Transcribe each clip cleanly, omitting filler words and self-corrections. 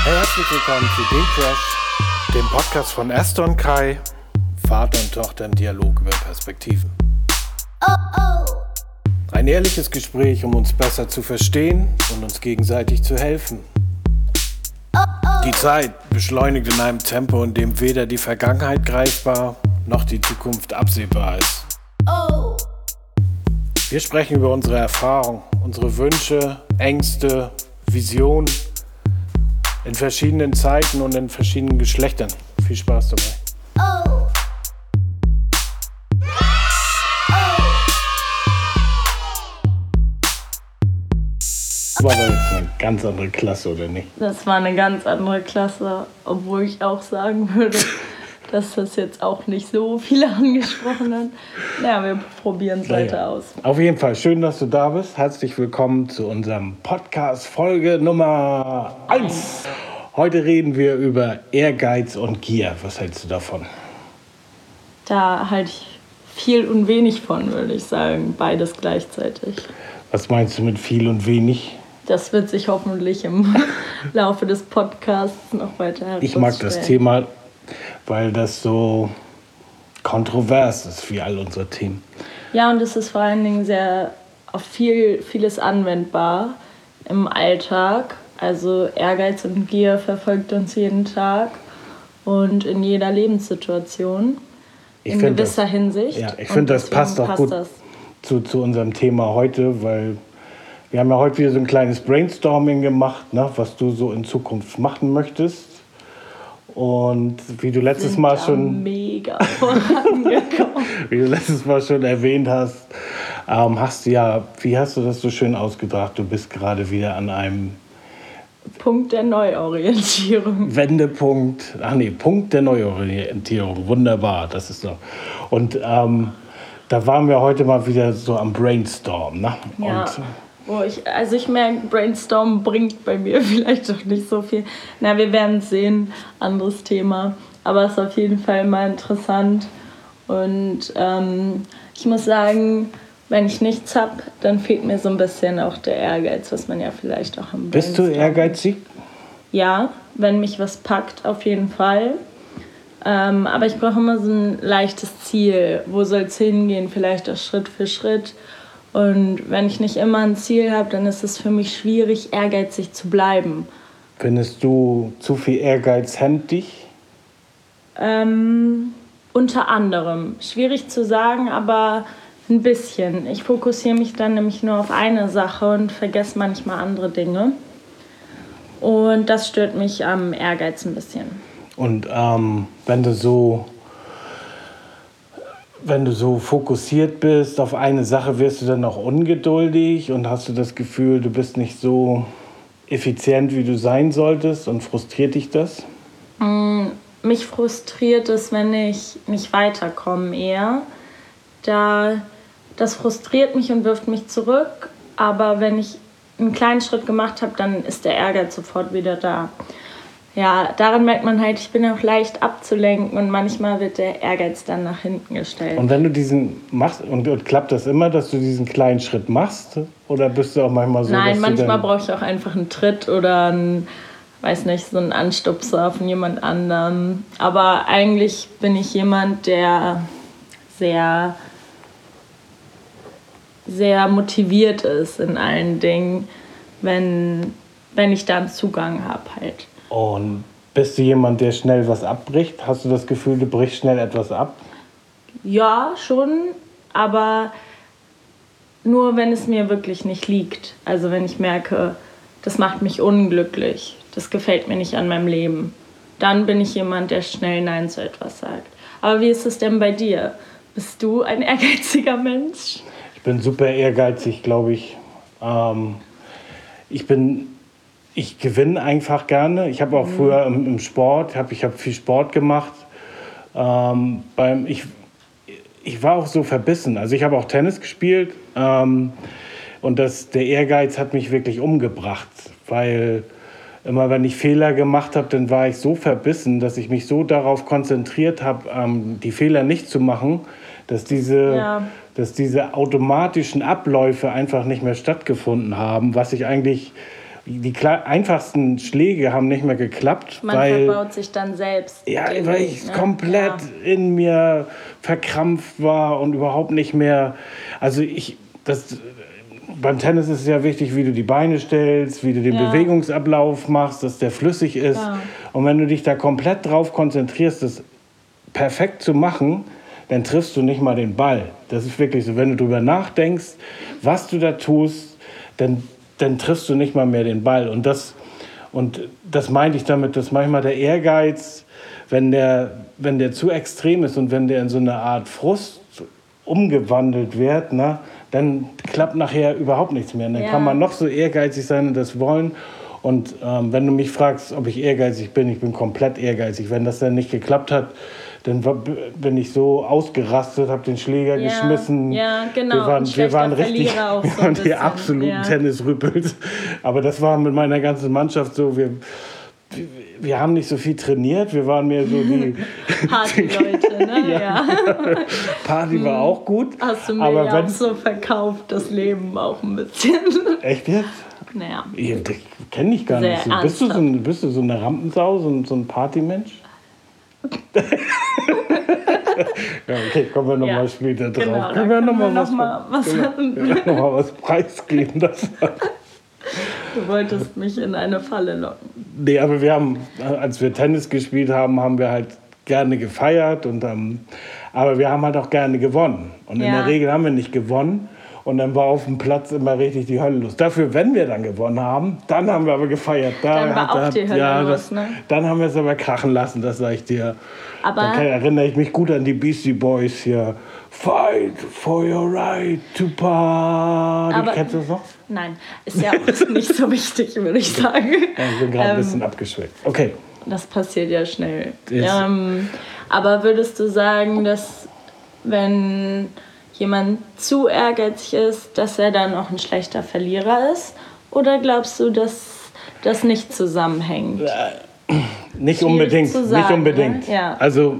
Herzlich willkommen zu D-Crash, dem Podcast von Esther und Kai, Vater und Tochter im Dialog über Perspektiven. Ein ehrliches Gespräch, um uns besser zu verstehen und uns gegenseitig zu helfen. Die Zeit beschleunigt in einem Tempo, in dem weder die Vergangenheit greifbar noch die Zukunft absehbar ist. Wir sprechen über unsere Erfahrungen, unsere Wünsche, Ängste, Visionen in verschiedenen Zeiten und in verschiedenen Geschlechtern. Viel Spaß dabei. Das war aber jetzt eine ganz andere Klasse, oder nicht? Das war eine ganz andere Klasse, obwohl ich auch sagen würde, dass das jetzt auch nicht so viele angesprochen haben. Naja, wir probieren es weiter aus. Auf jeden Fall, schön, dass du da bist. Herzlich willkommen zu unserem Podcast Folge Nummer 1. Heute reden wir über Ehrgeiz und Gier. Was hältst du davon? Da halte ich viel und wenig von, würde ich sagen. Beides gleichzeitig. Was meinst du mit viel und wenig? Das wird sich hoffentlich im Laufe des Podcasts noch weiter herausstellen. Ich mag das Thema, weil das so kontrovers ist wie all unsere Themen. Ja, und es ist vor allen Dingen sehr auf vieles anwendbar im Alltag. Also Ehrgeiz und Gier verfolgt uns jeden Tag und in jeder Lebenssituation. In gewisser Hinsicht. Ja, ich finde, das passt auch gut zu unserem Thema heute, weil wir haben ja heute wieder so ein kleines Brainstorming gemacht, ne, was du so in Zukunft machen möchtest. Und wie du letztes Mal schon mega vorangekommen. Wie du letztes Mal schon erwähnt hast, wie hast du das so schön ausgedacht? Du bist gerade wieder an einem Punkt der Neuorientierung. Wendepunkt. Punkt der Neuorientierung. Wunderbar, das ist so. Und da waren wir heute mal wieder so am Brainstorm, ne? Ja. Ich merke, Brainstorm bringt bei mir vielleicht doch nicht so viel. Na, wir werden es sehen, anderes Thema. Aber es ist auf jeden Fall mal interessant. Und ich muss sagen, wenn ich nichts habe, dann fehlt mir so ein bisschen auch der Ehrgeiz, was man ja vielleicht auch am Bist du ehrgeizig? Ja, wenn mich was packt, auf jeden Fall. Aber ich brauche immer so ein leichtes Ziel. Wo soll es hingehen? Vielleicht auch Schritt für Schritt. Und wenn ich nicht immer ein Ziel habe, dann ist es für mich schwierig, ehrgeizig zu bleiben. Findest du zu viel Ehrgeiz hemmt dich? Unter anderem. Schwierig zu sagen, aber ein bisschen. Ich fokussiere mich dann nämlich nur auf eine Sache und vergesse manchmal andere Dinge. Und das stört mich am Ehrgeiz ein bisschen. Und wenn du so fokussiert bist auf eine Sache, wirst du dann auch ungeduldig und hast du das Gefühl, du bist nicht so effizient, wie du sein solltest, und frustriert dich das? Mich frustriert es, wenn ich nicht weiterkomme eher. Das frustriert mich und wirft mich zurück, aber wenn ich einen kleinen Schritt gemacht habe, dann ist der Ehrgeiz sofort wieder da. Ja, daran merkt man halt, ich bin auch leicht abzulenken und manchmal wird der Ehrgeiz dann nach hinten gestellt. Und wenn du diesen machst, und klappt das immer, dass du diesen kleinen Schritt machst? Oder bist du auch manchmal so, Nein, manchmal brauche ich auch einfach einen Tritt oder so einen Anstupser von jemand anderem. Aber eigentlich bin ich jemand, der sehr, sehr motiviert ist in allen Dingen, wenn ich da einen Zugang habe halt. Und bist du jemand, der schnell was abbricht? Hast du das Gefühl, du brichst schnell etwas ab? Ja, schon, aber nur, wenn es mir wirklich nicht liegt. Also wenn ich merke, das macht mich unglücklich, das gefällt mir nicht an meinem Leben. Dann bin ich jemand, der schnell Nein zu etwas sagt. Aber wie ist es denn bei dir? Bist du ein ehrgeiziger Mensch? Ich bin super ehrgeizig, glaube ich. Ich gewinne einfach gerne. Ich habe auch früher im Sport, ich habe viel Sport gemacht. Ich war auch so verbissen. Also ich habe auch Tennis gespielt. Und der Ehrgeiz hat mich wirklich umgebracht. Weil immer wenn ich Fehler gemacht habe, dann war ich so verbissen, dass ich mich so darauf konzentriert habe, die Fehler nicht zu machen, dass diese automatischen Abläufe einfach nicht mehr stattgefunden haben, was ich eigentlich die einfachsten Schläge haben nicht mehr geklappt. Man verbaut sich dann selbst. Ja, weil ich komplett in mir verkrampft war und überhaupt nicht mehr. Also beim Tennis ist es ja wichtig, wie du die Beine stellst, wie du den Bewegungsablauf machst, dass der flüssig ist. Ja. Und wenn du dich da komplett drauf konzentrierst, das perfekt zu machen, dann triffst du nicht mal den Ball. Das ist wirklich so. Wenn du drüber nachdenkst, was du da tust, dann triffst du nicht mal mehr den Ball. Und das meinte ich damit, dass manchmal der Ehrgeiz, wenn der zu extrem ist und wenn der in so eine Art Frust umgewandelt wird, dann klappt nachher überhaupt nichts mehr. Dann kann man noch so ehrgeizig sein und das wollen. Und wenn du mich fragst, ob ich ehrgeizig bin, ich bin komplett ehrgeizig. Wenn das dann nicht geklappt hat, dann bin ich so ausgerastet, habe den Schläger geschmissen. Ja, genau. Wir waren richtig die absoluten Tennisrüppels. Aber das war mit meiner ganzen Mannschaft so. Wir haben nicht so viel trainiert. Wir waren mehr so die Party-Leute, ne? Ja. Party war auch gut. Hast du mir auch so verkauft, das Leben auch ein bisschen. Echt jetzt? Naja. Ich kenne dich gar nicht so. Bist du so eine Rampensau, so ein Partymensch? Ja, okay, kommen wir nochmal später drauf. Genau, können wir noch mal was preisgeben davon. Du wolltest mich in eine Falle locken. Nee, aber wir haben, als wir Tennis gespielt haben, haben wir halt gerne gefeiert. Aber wir haben halt auch gerne gewonnen. Und in der Regel haben wir nicht gewonnen. Und dann war auf dem Platz immer richtig die Hölle los. Dafür, wenn wir dann gewonnen haben, dann haben wir aber gefeiert. Dann war auch die Hölle los, ne? Dann haben wir es aber krachen lassen, das sag ich dir. Aber dann erinnere ich mich gut an die Beastie Boys hier. Fight for your right to party. Kennst du das noch? Nein, ist ja auch nicht so wichtig, würde ich sagen. Ja, ich bin gerade ein bisschen abgeschwächt. Okay. Das passiert ja schnell. Aber würdest du sagen, dass wenn jemand zu ehrgeizig ist, dass er dann auch ein schlechter Verlierer ist? Oder glaubst du, dass das nicht zusammenhängt? Nicht unbedingt. Nicht unbedingt. Ne? Ja. Also,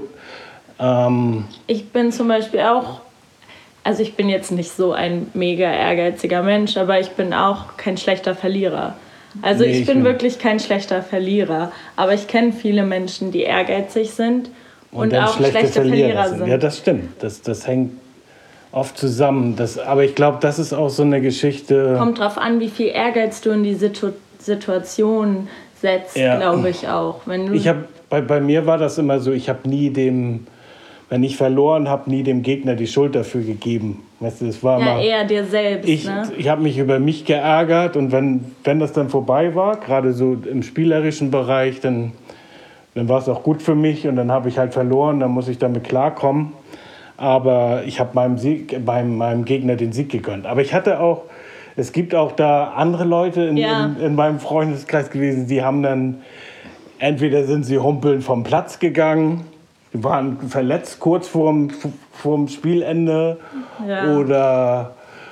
ich bin zum Beispiel auch, also ich bin jetzt nicht so ein mega ehrgeiziger Mensch, aber ich bin auch kein schlechter Verlierer. Also ich bin wirklich kein schlechter Verlierer. Aber ich kenne viele Menschen, die ehrgeizig sind und auch schlechte Verlierer sind. Ja, das stimmt. Das hängt oft zusammen. Aber ich glaube, das ist auch so eine Geschichte. Kommt drauf an, wie viel Ehrgeiz du in die Situation setzt, glaube ich auch. Bei mir war das immer so, ich habe nie wenn ich verloren habe, nie dem Gegner die Schuld dafür gegeben. Weißt du, das war immer, eher dir selbst. Ich habe mich über mich geärgert und wenn das dann vorbei war, gerade so im spielerischen Bereich, dann war es auch gut für mich und dann habe ich halt verloren, dann muss ich damit klarkommen. Aber ich habe meinem Gegner den Sieg gegönnt. Aber es gibt auch da andere Leute in meinem Freundeskreis gewesen, die haben dann, entweder sind sie humpeln vom Platz gegangen, die waren verletzt kurz vorm Spielende oder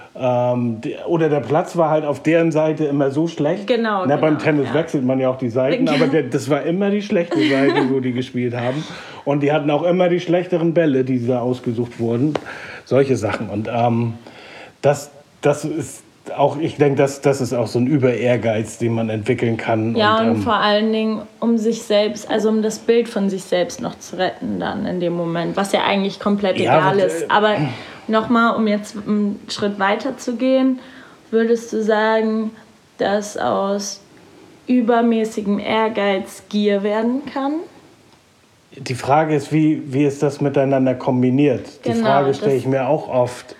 der Platz war halt auf deren Seite immer so schlecht. Genau. Beim Tennis wechselt man ja auch die Seiten, aber das war immer die schlechte Seite, wo die gespielt haben. Und die hatten auch immer die schlechteren Bälle, die da ausgesucht wurden. Solche Sachen. Und das ist auch, ich denke, das ist auch so ein Über-Ehrgeiz, den man entwickeln kann. Ja, und vor allen Dingen, um sich selbst, also um das Bild von sich selbst noch zu retten dann in dem Moment, was ja eigentlich komplett egal ist. Aber nochmal, um jetzt einen Schritt weiter zu gehen, würdest du sagen, dass aus übermäßigem Ehrgeiz Gier werden kann? Die Frage ist, wie ist das miteinander kombiniert? Die Frage stelle ich mir auch oft.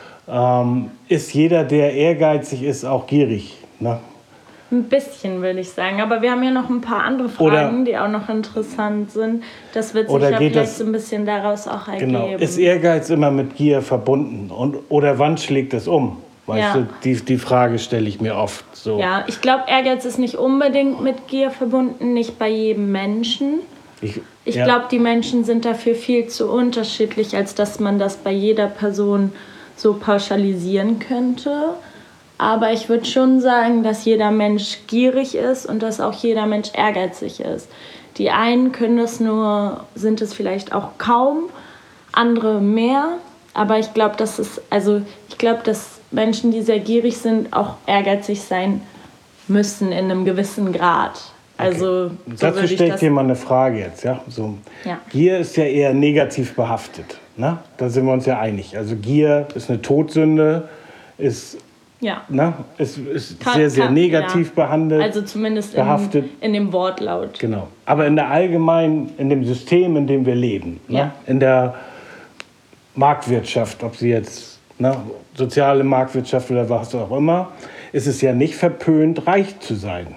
Ist jeder, der ehrgeizig ist, auch gierig? Ne? Ein bisschen, würde ich sagen. Aber wir haben ja noch ein paar andere Fragen, die auch noch interessant sind. Das wird sich ja vielleicht so ein bisschen daraus auch ergeben. Genau. Ist Ehrgeiz immer mit Gier verbunden? Oder wann schlägt es um? Weißt du, die Frage stelle ich mir oft so. Ja, ich glaube, Ehrgeiz ist nicht unbedingt mit Gier verbunden, nicht bei jedem Menschen. Ich glaube, die Menschen sind dafür viel zu unterschiedlich, als dass man das bei jeder Person so pauschalisieren könnte. Aber ich würde schon sagen, dass jeder Mensch gierig ist und dass auch jeder Mensch ehrgeizig ist. Die einen sind es vielleicht auch kaum, andere mehr. Aber ich glaube, dass Menschen, die sehr gierig sind, auch ehrgeizig sein müssen in einem gewissen Grad. Also Okay. so Dazu würde ich stelle ich das... dir mal eine Frage jetzt. Ja? So, Ja. Gier ist ja eher negativ behaftet. Ne? Da sind wir uns ja einig. Also Gier ist eine Todsünde, ist Ja. ist sehr negativ behandelt. Also zumindest behaftet. in dem Wortlaut. Genau. Aber in dem System, in dem wir leben, Ja. in der Marktwirtschaft, ob sie jetzt soziale Marktwirtschaft oder was auch immer, ist es ja nicht verpönt, reich zu sein.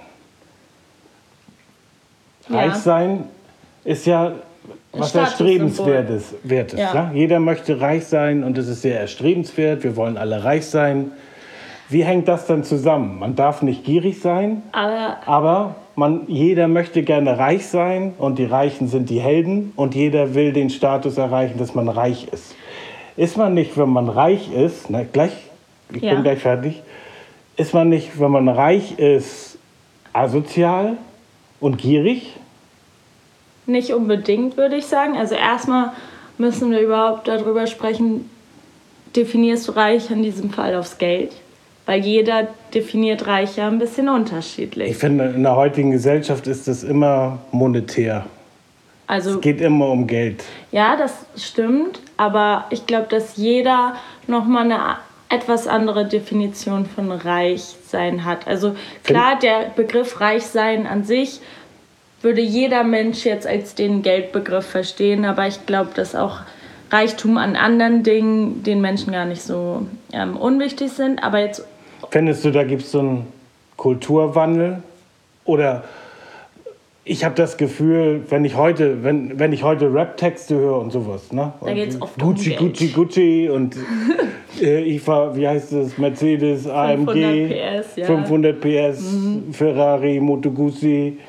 Ja. Reich sein ist ja was Erstrebenswertes. Ja. Jeder möchte reich sein und es ist sehr erstrebenswert. Wir wollen alle reich sein. Wie hängt das dann zusammen? Man darf nicht gierig sein, aber jeder möchte gerne reich sein und die Reichen sind die Helden und jeder will den Status erreichen, dass man reich ist. Ist man nicht, wenn man reich ist, bin gleich fertig, ist man nicht, wenn man reich ist, asozial und gierig? Nicht unbedingt, würde ich sagen. Also erstmal müssen wir überhaupt darüber sprechen, definierst du reich in diesem Fall aufs Geld? Weil jeder definiert reich ja ein bisschen unterschiedlich. Ich finde, in der heutigen Gesellschaft ist das immer monetär. Also, es geht immer um Geld. Ja, das stimmt. Aber ich glaube, dass jeder nochmal eine etwas andere Definition von Reichsein hat. Also klar, der Begriff Reichsein an sich würde jeder Mensch jetzt als den Geldbegriff verstehen. Aber ich glaube, dass auch Reichtum an anderen Dingen den Menschen gar nicht so unwichtig sind. Aber jetzt... Findest du, da gibt es so einen Kulturwandel? Oder ich habe das Gefühl, wenn ich heute Rap-Texte höre und sowas, ne? Da geht es oft Gucci, um Geld. Gucci und ich fahre, wie heißt das, Mercedes, AMG, 500 PS, ja. 500 PS, Ferrari, Moto Guzzi.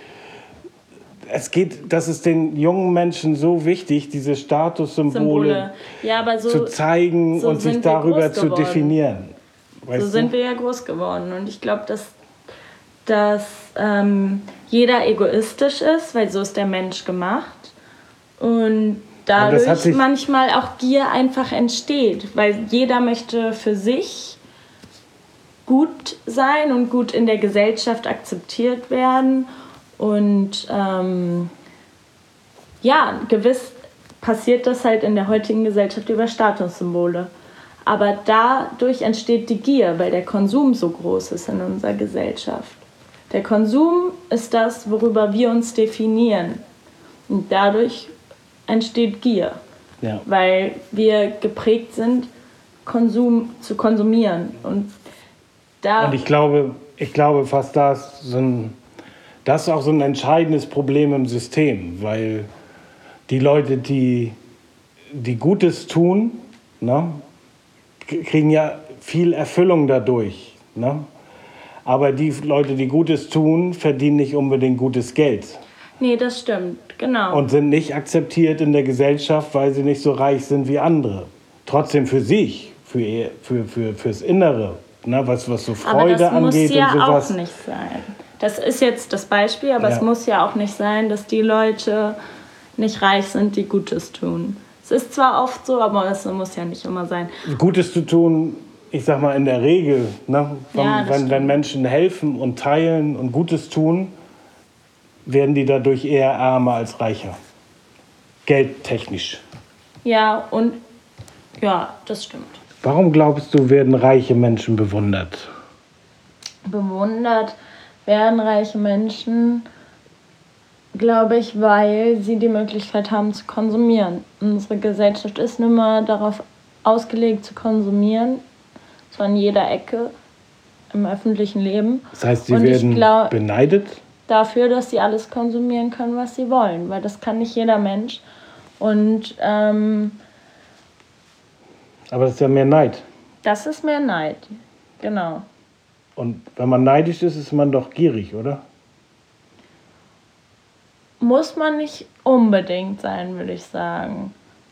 Das ist den jungen Menschen so wichtig, diese Statussymbole zu zeigen und sich darüber zu definieren. So sind wir ja groß geworden. Und ich glaube, dass jeder egoistisch ist, weil so ist der Mensch gemacht. Und dadurch manchmal auch Gier einfach entsteht. Weil jeder möchte für sich gut sein und gut in der Gesellschaft akzeptiert werden. Und gewiss passiert das halt in der heutigen Gesellschaft über Statussymbole. Aber dadurch entsteht die Gier, weil der Konsum so groß ist in unserer Gesellschaft. Der Konsum ist das, worüber wir uns definieren. Und dadurch entsteht Gier. Ja. Weil wir geprägt sind, zu konsumieren. Und ich glaube fast, das ist auch so ein entscheidendes Problem im System, weil die Leute, die Gutes tun, kriegen ja viel Erfüllung dadurch. Aber die Leute, die Gutes tun, verdienen nicht unbedingt gutes Geld. Nee, das stimmt, genau. Und sind nicht akzeptiert in der Gesellschaft, weil sie nicht so reich sind wie andere. Trotzdem für sich, fürs Innere, was so Freude angeht und sowas. Aber das muss ja auch nicht sein. Das ist jetzt das Beispiel, aber es muss ja auch nicht sein, dass die Leute nicht reich sind, die Gutes tun. Es ist zwar oft so, aber es muss ja nicht immer sein. Gutes zu tun, ich sag mal in der Regel, wenn Menschen helfen und teilen und Gutes tun, werden die dadurch eher ärmer als reicher. Geldtechnisch. Ja, das stimmt. Warum glaubst du, werden reiche Menschen bewundert? Bewundert werden reiche Menschen, glaube ich, weil sie die Möglichkeit haben zu konsumieren. Unsere Gesellschaft ist nun mal darauf ausgelegt zu konsumieren, so an jeder Ecke im öffentlichen Leben. Das heißt, sie werden beneidet? Dafür, dass sie alles konsumieren können, was sie wollen, weil das kann nicht jeder Mensch. Und aber das ist ja mehr Neid. Das ist mehr Neid, genau. Und wenn man neidisch ist, ist man doch gierig, oder? Muss man nicht unbedingt sein, würde ich sagen.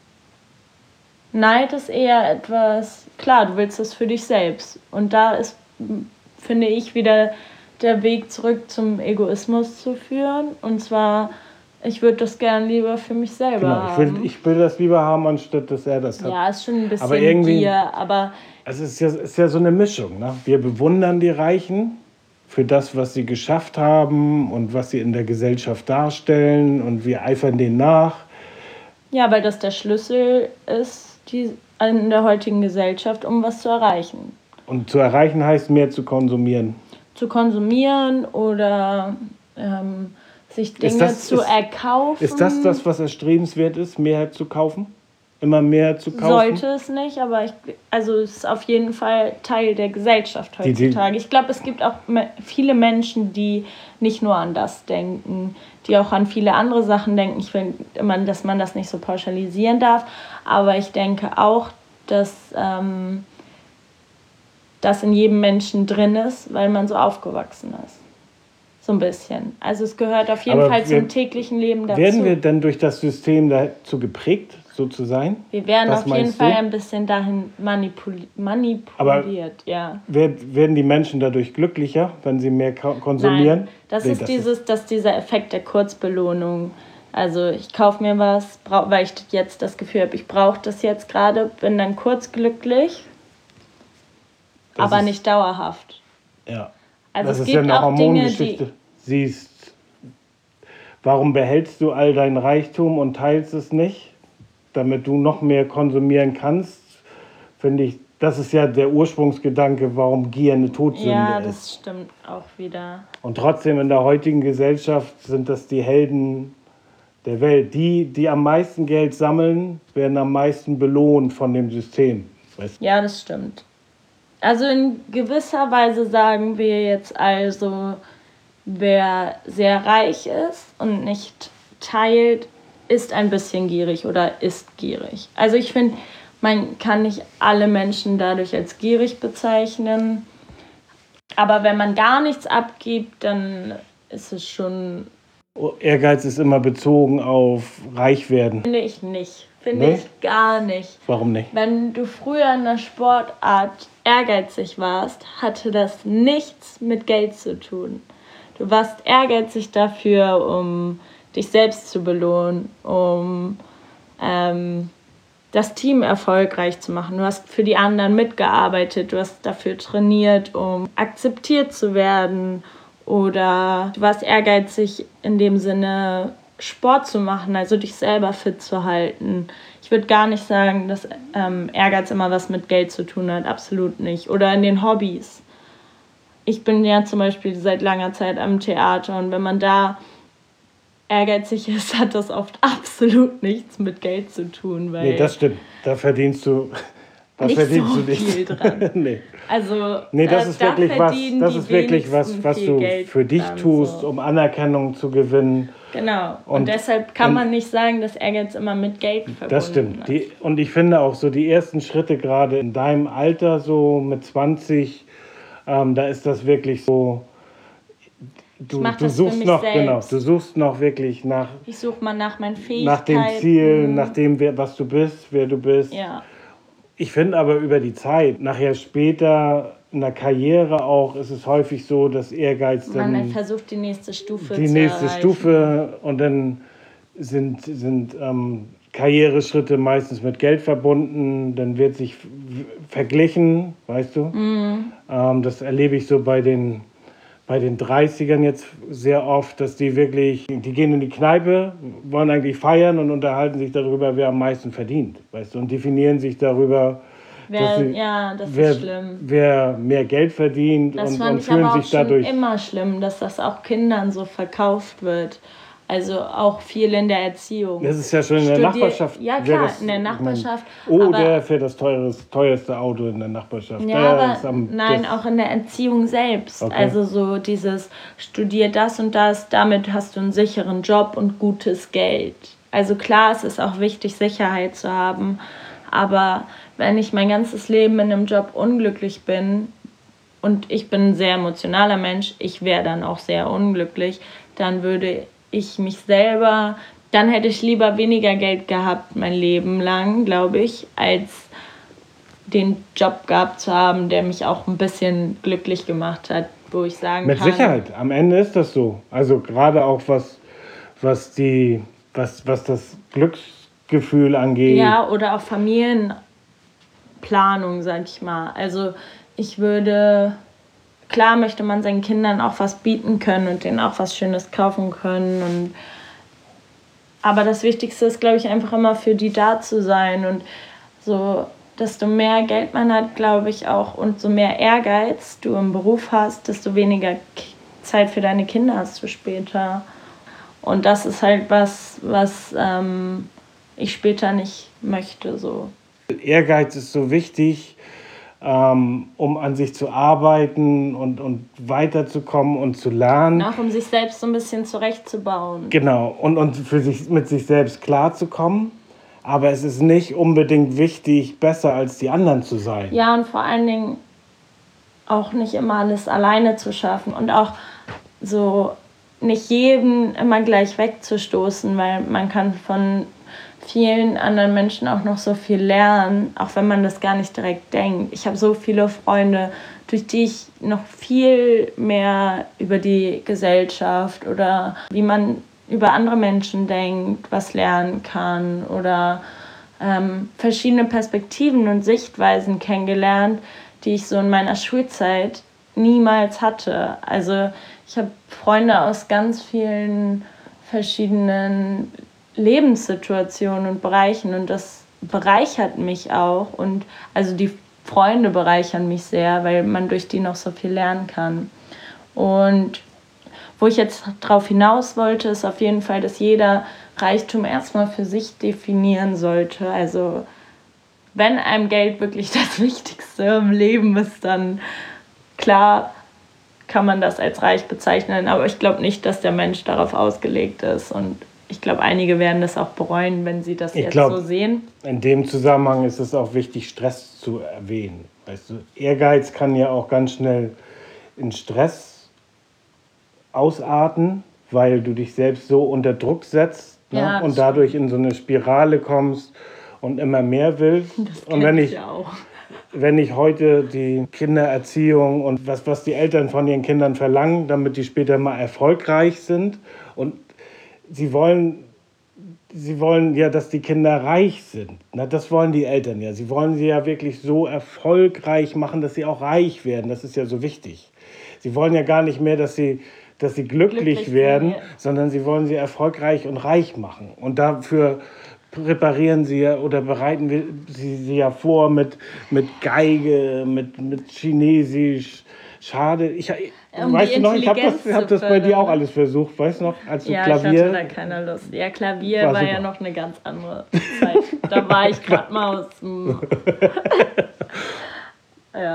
Neid ist eher etwas, klar, du willst es für dich selbst. Und da ist, finde ich, wieder der Weg zurück zum Egoismus zu führen. Und zwar, ich würde das gern lieber für mich selber haben. Ich will das lieber haben, anstatt dass er das hat. Ja, ist schon ein bisschen Gier, aber... Es ist ja so eine Mischung. Ne? Wir bewundern die Reichen für das, was sie geschafft haben und was sie in der Gesellschaft darstellen und wir eifern denen nach. Ja, weil das der Schlüssel ist in der heutigen Gesellschaft, um was zu erreichen. Und zu erreichen heißt, mehr zu konsumieren. Zu konsumieren oder sich Dinge zu erkaufen. Ist das, was erstrebenswert ist, mehr zu kaufen? Immer mehr zu kaufen? Sollte es nicht, aber es ist auf jeden Fall Teil der Gesellschaft heutzutage. Ich glaube, es gibt auch viele Menschen, die nicht nur an das denken, die auch an viele andere Sachen denken. Ich finde immer, dass man das nicht so pauschalisieren darf, aber ich denke auch, dass das in jedem Menschen drin ist, weil man so aufgewachsen ist. So ein bisschen. Also es gehört auf jeden Fall zum täglichen Leben dazu. Werden wir denn durch das System dazu geprägt, so zu sein? Wir werden auf jeden Fall ein bisschen dahin manipuliert. Aber ja. Werden die Menschen dadurch glücklicher, wenn sie mehr konsumieren? Nein, das ist dieser Effekt der Kurzbelohnung. Also ich kaufe mir was, weil ich jetzt das Gefühl habe, ich brauche das jetzt gerade, bin dann kurz glücklich, aber nicht dauerhaft. Ja. Also das es ist gibt ja eine auch Dinge, Hormongeschichte. Siehst, warum behältst du all dein Reichtum und teilst es nicht, damit du noch mehr konsumieren kannst? Finde ich, das ist ja der Ursprungsgedanke, warum Gier eine Todsünde ist. Ja, das stimmt auch wieder. Und trotzdem in der heutigen Gesellschaft sind das die Helden der Welt. Die am meisten Geld sammeln, werden am meisten belohnt von dem System. Weißt du? Ja, das stimmt. Also in gewisser Weise sagen wir jetzt also, wer sehr reich ist und nicht teilt, ist ein bisschen gierig oder ist gierig. Also ich finde, man kann nicht alle Menschen dadurch als gierig bezeichnen. Aber wenn man gar nichts abgibt, dann ist es schon... Ehrgeiz ist immer bezogen auf reich werden. Finde ich nicht. Finde ich gar nicht. Warum nicht? Wenn du früher in der Sportart ehrgeizig warst, hatte das nichts mit Geld zu tun. Du warst ehrgeizig dafür, um dich selbst zu belohnen, um das Team erfolgreich zu machen. Du hast für die anderen mitgearbeitet, du hast dafür trainiert, um akzeptiert zu werden. Oder du warst ehrgeizig in dem Sinne, Sport zu machen, also dich selber fit zu halten. Ich würde gar nicht sagen, dass Ehrgeiz immer was mit Geld zu tun hat, absolut nicht. Oder in den Hobbys. Ich bin ja zum Beispiel seit langer Zeit am Theater und wenn man da ehrgeizig ist, hat das oft absolut nichts mit Geld zu tun. Weil nee, das stimmt. Da verdienst du... nicht so viel dran. Nee. Also, das ist wirklich was du für dich tust, um Anerkennung zu gewinnen. Genau. Und deshalb kann man nicht sagen, dass Ehrgeiz immer mit Geld verbunden ist. Das stimmt. Und ich finde auch so die ersten Schritte, gerade in deinem Alter, so mit 20, da ist das wirklich so... Du suchst noch wirklich nach... Ich suche mal nach meinen Fähigkeiten. Nach dem Ziel, nach dem, was du bist, wer du bist. Ja. Ich finde aber über die Zeit, nachher später in der Karriere auch, ist es häufig so, dass Ehrgeiz dann... Man versucht die nächste Stufe zu erreichen. Und dann sind Karriereschritte meistens mit Geld verbunden, dann wird sich verglichen, weißt du? Mhm. Das erlebe ich so bei den 30ern jetzt sehr oft, dass die gehen in die Kneipe, wollen eigentlich feiern und unterhalten sich darüber, wer am meisten verdient, weißt du, und definieren sich darüber, ist schlimm. Wer mehr Geld verdient und fühlen sich dadurch... Das fand ich immer schlimm, dass das auch Kindern so verkauft wird. Also auch viel in der Erziehung. Das ist ja schon in der Nachbarschaft. Ja klar, in der Nachbarschaft. Der fährt das teuerste Auto in der Nachbarschaft. Ja, auch in der Erziehung selbst. Okay. Also so dieses, studier das und das, damit hast du einen sicheren Job und gutes Geld. Also klar, es ist auch wichtig, Sicherheit zu haben. Aber wenn ich mein ganzes Leben in einem Job unglücklich bin und ich bin ein sehr emotionaler Mensch, ich wäre dann auch sehr unglücklich, dann würde ich mich selber, dann hätte ich lieber weniger Geld gehabt mein Leben lang, glaube ich, als den Job gehabt zu haben, der mich auch ein bisschen glücklich gemacht hat, wo ich sagen kann... Mit Sicherheit, am Ende ist das so. Also gerade auch was das Glücksgefühl angeht. Ja, oder auch Familienplanung, sag ich mal. Also ich würde klar möchte man seinen Kindern auch was bieten können und denen auch was Schönes kaufen können. Aber das Wichtigste ist, glaube ich, einfach immer für die da zu sein. Und so, desto mehr Geld man hat, glaube ich auch, und so mehr Ehrgeiz du im Beruf hast, desto weniger Zeit für deine Kinder hast du später. Und das ist halt was ich später nicht möchte. So. Ehrgeiz ist so wichtig, um an sich zu arbeiten und weiterzukommen und zu lernen. Auch um sich selbst so ein bisschen zurechtzubauen. Genau, und mit sich selbst klarzukommen. Aber es ist nicht unbedingt wichtig, besser als die anderen zu sein. Ja, und vor allen Dingen auch nicht immer alles alleine zu schaffen und auch so nicht jeden immer gleich wegzustoßen, weil man kann von vielen anderen Menschen auch noch so viel lernen, auch wenn man das gar nicht direkt denkt. Ich habe so viele Freunde, durch die ich noch viel mehr über die Gesellschaft oder wie man über andere Menschen denkt, was lernen kann oder verschiedene Perspektiven und Sichtweisen kennengelernt, die ich so in meiner Schulzeit niemals hatte. Also ich habe Freunde aus ganz vielen verschiedenen Lebenssituationen und Bereichen und das bereichert mich auch und also die Freunde bereichern mich sehr, weil man durch die noch so viel lernen kann. Und wo ich jetzt drauf hinaus wollte, ist auf jeden Fall, dass jeder Reichtum erstmal für sich definieren sollte. Also wenn einem Geld wirklich das Wichtigste im Leben ist, dann klar kann man das als reich bezeichnen, aber ich glaube nicht, dass der Mensch darauf ausgelegt ist und ich glaube, einige werden das auch bereuen, wenn sie das so sehen. In dem Zusammenhang ist es auch wichtig, Stress zu erwähnen. Weißt du, Ehrgeiz kann ja auch ganz schnell in Stress ausarten, weil du dich selbst so unter Druck setzt, ne? Ja, Und dadurch in so eine Spirale kommst und immer mehr willst. Das und kenn ich ja auch. Wenn ich heute die Kindererziehung und was die Eltern von ihren Kindern verlangen, damit die später mal erfolgreich sind und Sie wollen ja, dass die Kinder reich sind. Na, das wollen die Eltern ja. Sie wollen sie ja wirklich so erfolgreich machen, dass sie auch reich werden. Das ist ja so wichtig. Sie wollen ja gar nicht mehr, dass sie glücklich werden, sondern sie wollen sie erfolgreich und reich machen. Und dafür präparieren sie ja oder bereiten sie ja vor mit Geige, mit Chinesisch. Schade. Weißt du noch, ich hab das bei dir auch alles versucht, weißt du noch, als du Klavier... Ja, ich hatte da keine Lust. Ja, Klavier war ja noch eine ganz andere Zeit. Da war ich gerade mal aus dem... Ja,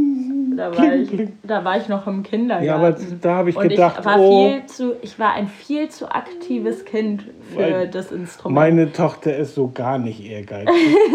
da war ich noch im Kindergarten. Ja, aber da habe ich gedacht, ich war ein viel zu aktives Kind für das Instrument. Meine Tochter ist so gar nicht ehrgeizig.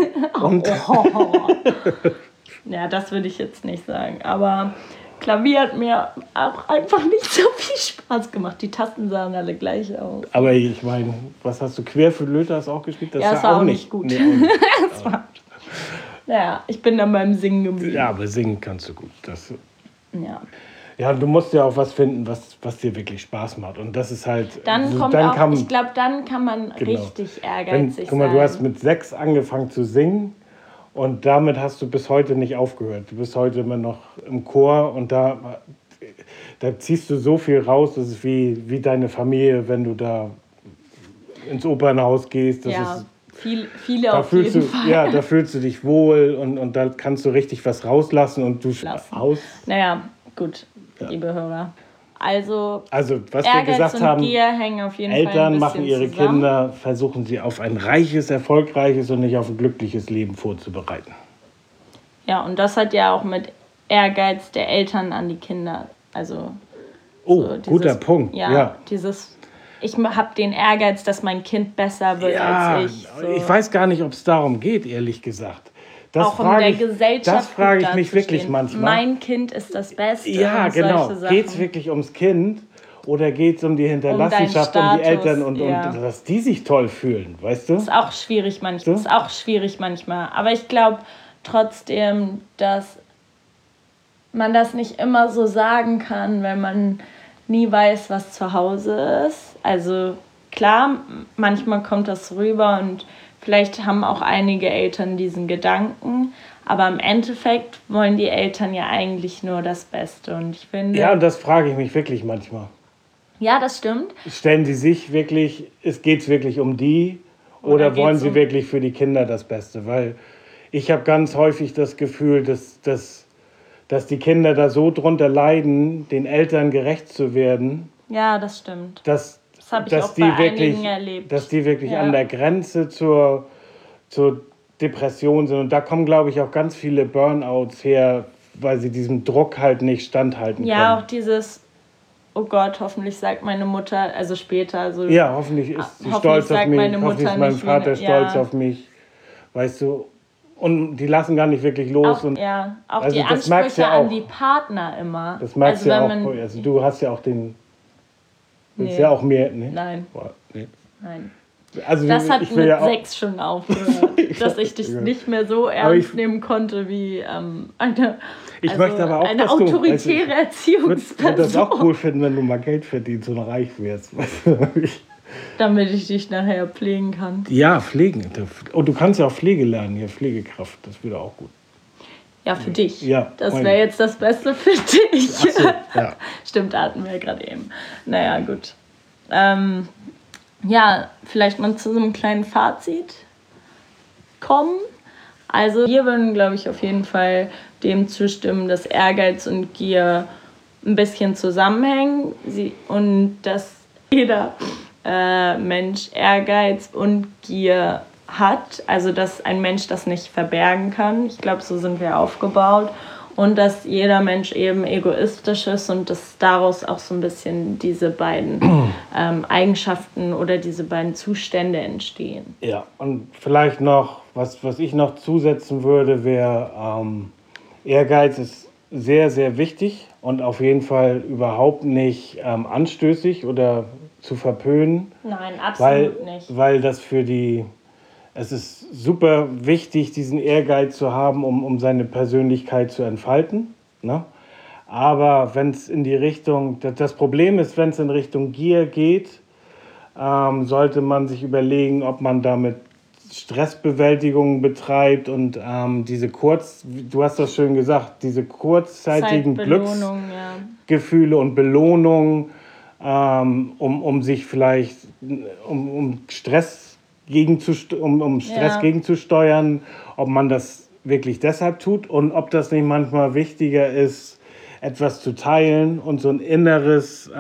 Ja, das würde ich jetzt nicht sagen, aber... Klavier hat mir auch einfach nicht so viel Spaß gemacht. Die Tasten sahen alle gleich aus. Aber ich meine, was hast du, Querflöte hast du auch gespielt? Das war auch nicht gut. Nee, auch nicht. Naja, ich bin dann beim Singen geblieben. Ja, aber singen kannst du gut. Ja, du musst ja auch was finden, was dir wirklich Spaß macht. Und das ist halt... ich glaube, dann kann man richtig ehrgeizig sein. Guck mal, du hast mit 6 angefangen zu singen. Und damit hast du bis heute nicht aufgehört. Du bist heute immer noch im Chor und da ziehst du so viel raus. Das ist wie deine Familie, wenn du da ins Opernhaus gehst. Das ist, viele auf jeden Fall. Ja, da fühlst du dich wohl und da kannst du richtig was rauslassen und du aus. Naja, gut, liebe Hörer. Also was Ehrgeiz wir gesagt haben, Gier hängen auf jeden Eltern Fall ein bisschen machen ihre zusammen. Kinder, versuchen sie auf ein reiches, erfolgreiches und nicht auf ein glückliches Leben vorzubereiten. Ja, und das hat ja auch mit Ehrgeiz der Eltern an die Kinder. Also guter Punkt. Ja. Ich habe den Ehrgeiz, dass mein Kind besser wird als ich. So. Ich weiß gar nicht, ob es darum geht, ehrlich gesagt. Das frage ich mich wirklich manchmal. Mein Kind ist das Beste. Ja, genau. Geht es wirklich ums Kind oder geht es um die Hinterlassenschaft, um die Eltern und dass die sich toll fühlen, weißt du? Das ist auch schwierig manchmal. Aber ich glaube trotzdem, dass man das nicht immer so sagen kann, wenn man nie weiß, was zu Hause ist. Also klar, manchmal kommt das rüber und vielleicht haben auch einige Eltern diesen Gedanken, Aber im Endeffekt wollen die Eltern ja eigentlich nur das Beste. Und ich finde... Ja, und das frage ich mich wirklich manchmal. Ja, das stimmt. Stellen Sie sich wirklich, geht es wirklich um die oder wollen Sie wirklich für die Kinder das Beste? Weil ich habe ganz häufig das Gefühl, dass die Kinder da so drunter leiden, den Eltern gerecht zu werden. Ja, das stimmt. Das habe ich auch bei einigen erlebt. Dass die wirklich an der Grenze zur Depression sind. Und da kommen, glaube ich, auch ganz viele Burnouts her, weil sie diesem Druck halt nicht standhalten können. Ja, auch dieses, oh Gott, hoffentlich sagt meine Mutter, also später. Also ja, hoffentlich ist sie stolz auf mich, hoffentlich ist mein Vater stolz auf mich. Weißt du, und die lassen gar nicht wirklich los. Auch, und auch also die Ansprüche an die Partner immer. Das merkst du ja auch. Also du hast ja auch den... Willst ja auch mehr... Ne? Nein. Nee. Nein. Also, das hat mit 6 schon aufgehört, dass ich dich nicht mehr so ernst nehmen konnte wie eine autoritäre Erziehungsperson. Ich würde das auch cool finden, wenn du mal Geld verdienst und reich wirst. Damit ich dich nachher pflegen kann. Ja, pflegen. Und du kannst ja auch Pflege lernen, hier Pflegekraft. Das wäre auch gut. Ja, für dich. Ja, das wäre jetzt das Beste für dich. Ach so, ja. Stimmt, hatten wir ja gerade eben. Naja, gut. Ja, vielleicht mal zu so einem kleinen Fazit kommen. Also wir würden, glaube ich, auf jeden Fall dem zustimmen, dass Ehrgeiz und Gier ein bisschen zusammenhängen und dass jeder Mensch Ehrgeiz und Gier hat. Also dass ein Mensch das nicht verbergen kann. Ich glaube, so sind wir aufgebaut. Und dass jeder Mensch eben egoistisch ist und dass daraus auch so ein bisschen diese beiden Eigenschaften oder diese beiden Zustände entstehen. Ja, und vielleicht noch, was ich noch zusetzen würde, wäre, Ehrgeiz ist sehr, sehr wichtig und auf jeden Fall überhaupt nicht anstößig oder zu verpönen. Nein, absolut nicht. Weil das es ist super wichtig, diesen Ehrgeiz zu haben, um seine Persönlichkeit zu entfalten. Ne? Aber wenn es in die Richtung, das Problem ist, wenn es in Richtung Gier geht, sollte man sich überlegen, ob man damit Stressbewältigung betreibt und du hast das schön gesagt, diese kurzzeitigen Glücksgefühle und Belohnungen, um sich vielleicht, um Stress gegenzusteuern, ob man das wirklich deshalb tut und ob das nicht manchmal wichtiger ist, etwas zu teilen und so ein inneres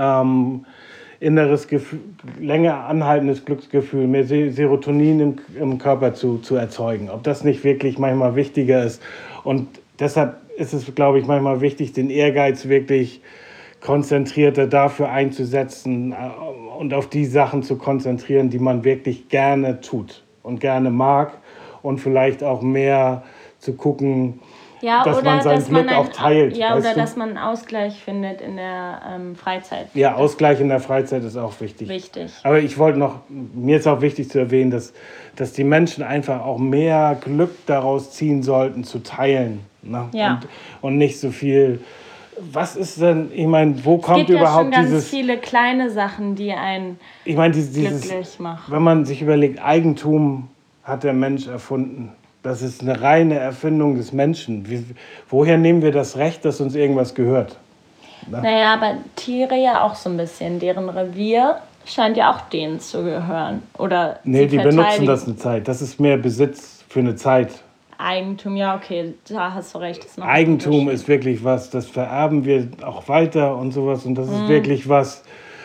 Gefühl, länger anhaltendes Glücksgefühl, mehr Serotonin im Körper zu erzeugen. Ob das nicht wirklich manchmal wichtiger ist. Und deshalb ist es, glaube ich, manchmal wichtig, den Ehrgeiz wirklich konzentrierter dafür einzusetzen und auf die Sachen zu konzentrieren, die man wirklich gerne tut und gerne mag und vielleicht auch mehr zu gucken, dass man sein Glück auch teilt. Ja, oder dass man einen Ausgleich findet in der Freizeit. Ja, Ausgleich in der Freizeit ist auch wichtig. Aber mir ist auch wichtig zu erwähnen, dass die Menschen einfach auch mehr Glück daraus ziehen sollten, zu teilen. Ne? Ja. Und nicht so viel... Was ist denn, ich meine, wo kommt überhaupt dieses... Es gibt ja schon ganz viele kleine Sachen, die einen glücklich machen. Wenn man sich überlegt, Eigentum hat der Mensch erfunden. Das ist eine reine Erfindung des Menschen. Woher nehmen wir das Recht, dass uns irgendwas gehört? Naja, aber Tiere ja auch so ein bisschen. Deren Revier scheint ja auch denen zu gehören. Oder nee, die benutzen das eine Zeit. Das ist mehr Besitz für eine Zeit. Eigentum, ja, okay, da hast du recht. Das Eigentum ist wirklich was, das vererben wir auch weiter und sowas. Und das ist wirklich was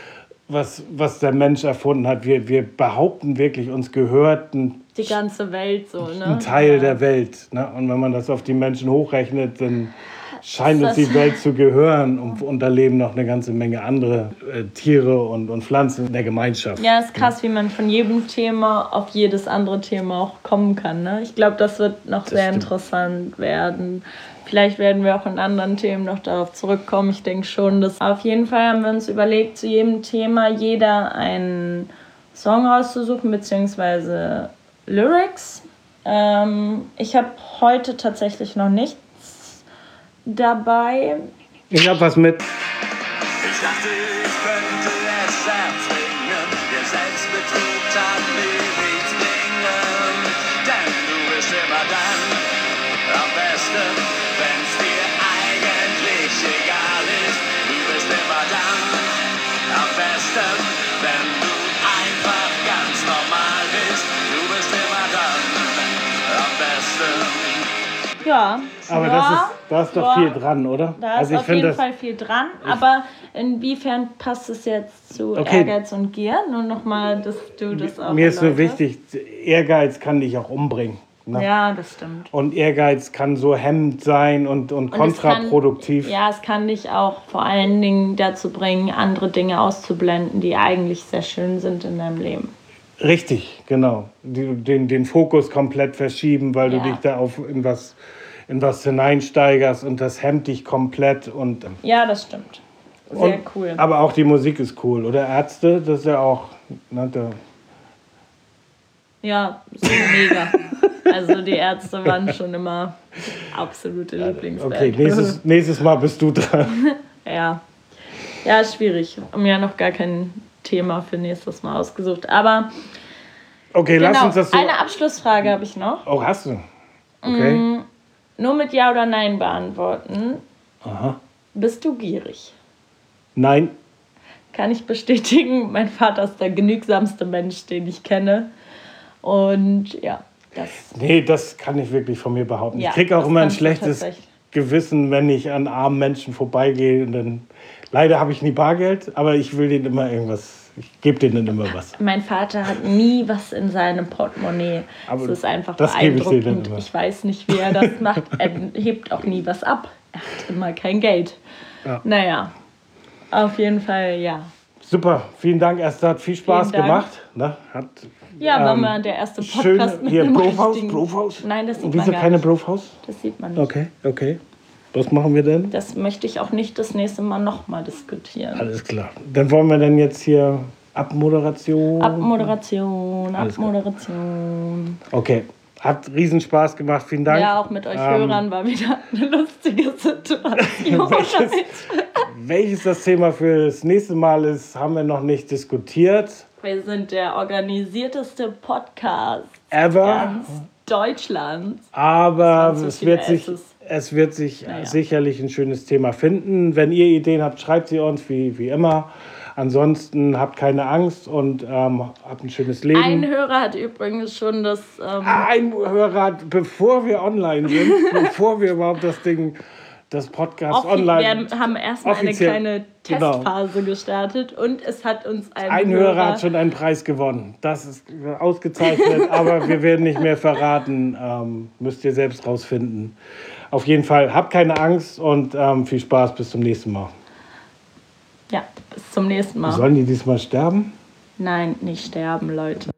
der Mensch erfunden hat. Wir behaupten wirklich, uns gehört die ganze Welt so, ne? Ein Teil der Welt. Ne? Und wenn man das auf die Menschen hochrechnet, dann scheint uns die Welt zu gehören. Und da leben noch eine ganze Menge andere Tiere und Pflanzen in der Gemeinschaft. Ja, ist krass, wie man von jedem Thema auf jedes andere Thema auch kommen kann. Ne? Ich glaube, das wird noch sehr interessant werden. Vielleicht werden wir auch in anderen Themen noch darauf zurückkommen. Ich denke schon, dass auf jeden Fall haben wir uns überlegt, zu jedem Thema jeder einen Song rauszusuchen, beziehungsweise Lyrics. Ich habe heute tatsächlich noch nichts dabei. Ich habe was mit. Ich dachte, ich könnte es erzwingen. Der Selbstbetrug tat mir nichts bringen. Denn du bist immer dann am besten. dann am besten, wenn du einfach ganz normal bist. Du bist immer dann am besten. Ja. Aber ja, da ist doch viel dran, oder? Da ist ich auf find jeden Fall viel dran, aber inwiefern passt es jetzt zu Okay. Ehrgeiz und Gier? Nur nochmal, dass du das auch Mir ist nur erläuterst. wichtig, Ehrgeiz kann dich auch umbringen. Ne? Ja, das stimmt. Und Ehrgeiz kann so hemmend sein und Und kontraproduktiv. Es kann dich auch vor allen Dingen dazu bringen, andere Dinge auszublenden, die eigentlich sehr schön sind in deinem Leben. Richtig, genau. Den Fokus komplett verschieben, weil du Ja. dich da in was hineinsteigerst und das hemmt dich komplett. Ja, das stimmt. Sehr cool. Aber auch die Musik ist cool. Oder Ärzte, das ist ja auch... Ne, Ja, so mega. Also die Ärzte waren schon immer absolute Lieblingsband. okay, nächstes Mal bist du dran. Ja. Ja, schwierig. Haben ja noch gar kein Thema für nächstes Mal ausgesucht. Aber Okay, lass genau, uns das so... eine Abschlussfrage habe ich noch. Oh, hast du? Okay. Nur mit Ja oder Nein beantworten. Aha. Bist du gierig? Nein. Kann ich bestätigen. Mein Vater ist der genügsamste Mensch, den ich kenne. Und ja, das... Nee, das kann ich wirklich von mir behaupten. Ja, ich kriege auch das immer ein kannst du schlechtes tatsächlich. Gewissen, wenn ich an armen Menschen vorbeigehe. Und dann, leider habe ich nie Bargeld, aber ich will denen immer irgendwas, ich gebe denen immer was. Mein Vater hat nie was in seinem Portemonnaie. Aber Das ist einfach das gebe ich dir dann beeindruckend. immer. Ich weiß nicht, wie er das macht. Er hebt auch nie was ab. Er hat immer kein Geld. Ja. Naja, auf jeden Fall, ja. Super, vielen Dank. Es hat viel Spaß Vielen Dank. gemacht. Ne? Hat, Ja, war mal der erste schön Podcast mit hier einem Brofhaus, richtigen... Brofhaus. Nein, das sieht Und man wieso gar keine nicht. Brofhaus? Das sieht man nicht. Okay. Was machen wir denn? Das möchte ich auch nicht das nächste Mal nochmal diskutieren. Alles klar. Dann wollen wir dann jetzt hier Abmoderation. Abmoderation, Alles klar. Abmoderation. Okay. Hat riesen Spaß gemacht. Vielen Dank. Ja, auch mit euch Hörern war wieder eine lustige Situation. Welches das Thema für das nächste Mal ist, haben wir noch nicht diskutiert. Wir sind der organisierteste Podcast Ever. ganz Deutschlands. Aber Das waren es zu wird viele sich, S's. es wird sich Naja. sicherlich ein schönes Thema finden. Wenn ihr Ideen habt, schreibt sie uns wie immer. Ansonsten habt keine Angst und habt ein schönes Leben. Ein Hörer hat übrigens schon das... Ein Hörer, bevor wir online sind, bevor wir überhaupt das Podcast online... wir haben erstmal eine offiziell, kleine genau. Testphase gestartet und es hat uns Ein Hörer hat schon einen Preis gewonnen. Das ist ausgezeichnet, aber wir werden nicht mehr verraten. Müsst ihr selbst rausfinden. Auf jeden Fall, habt keine Angst und viel Spaß. Bis zum nächsten Mal. Ja, bis zum nächsten Mal. Sollen die diesmal sterben? Nein, nicht sterben, Leute.